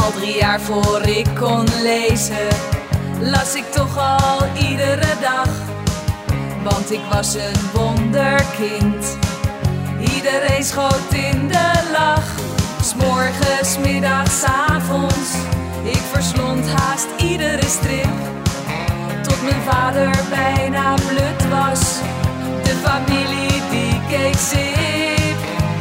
Al 3 jaar voor ik kon lezen, las ik toch al iedere dag. Want ik was een wonderkind, iedereen schoot in de lach. 'S morgens, middags, 's avonds, ik verslond haast iedere strip. Tot mijn vader bijna blut was, de familie die keek sip.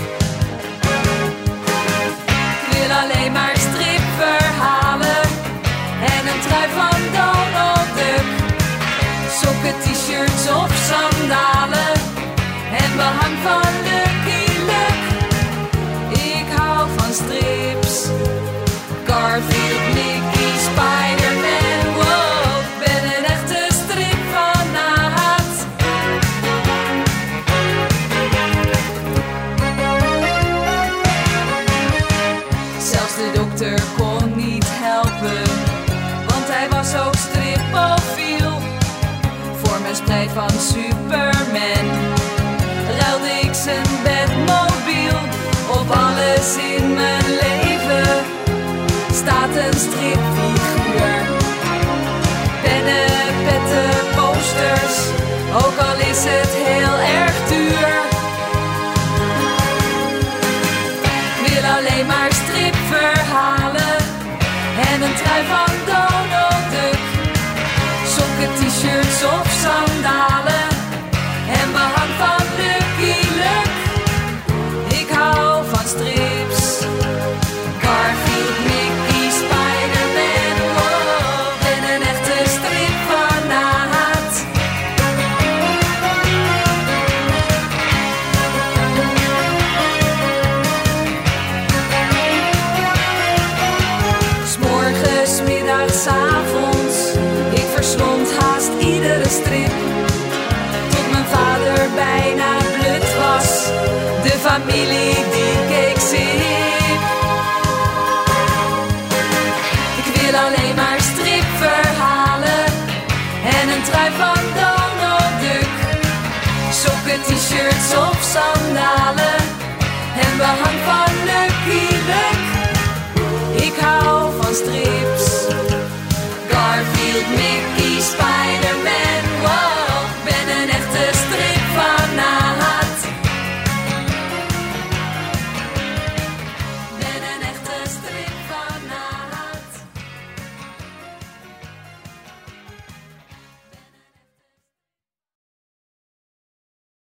Ik wil alleen maar stripverhalen en een trui van Donald Duck. Sokken, t-shirts of sandalen en behang van Lucky Luke. Ik hou van strips, Garfield, Mickey, Spider-Man. Wow, ik ben een echte stripfanaat. Zelfs de dokter kon niet helpen, want hij was ook stripofiel. Voor mijn spijt van Superman ruilde ik zijn Batmobiel. Op alles in mijn leven staat een stripfiguur. Pennen, petten, posters, ook al is het heel erg duur. Ik wil alleen maar stripverhalen en een trui van Donald Duck. Sokken, t-shirts of sandalen en behang van Lucky Luke. Ik hou van strips, Garfield, Mickey, Spider-Man. Wow, ben een echte stripfanaat. 'S morgens, middags, 's avonds, ik verslond haast iedere strip. Tot mijn vader bijna blut was, de familie die keek sip. Ik wil alleen maar stripverhalen en een trui van Donald Duck. Sokken, t-shirts of sandalen en behang van Lucky Luke. Ik hou van strips.